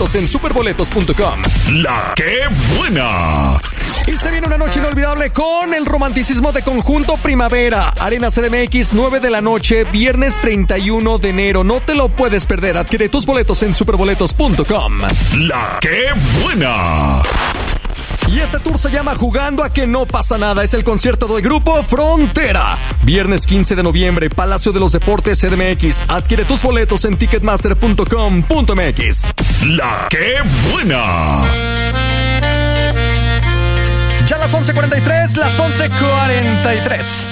boletos en superboletos.com. La que buena. Y se viene una noche inolvidable con el romanticismo de Conjunto Primavera. Arena CDMX, 9 de la noche, viernes 31 de enero. No te lo puedes perder. Adquiere tus boletos en superboletos.com. La que buena. Y este tour se llama Jugando a que no pasa nada. Es el concierto del grupo Frontera. Viernes 15 de noviembre, Palacio de los Deportes CDMX. Adquiere tus boletos en ticketmaster.com.mx. La que buena. Ya las 11:43, las 11:43.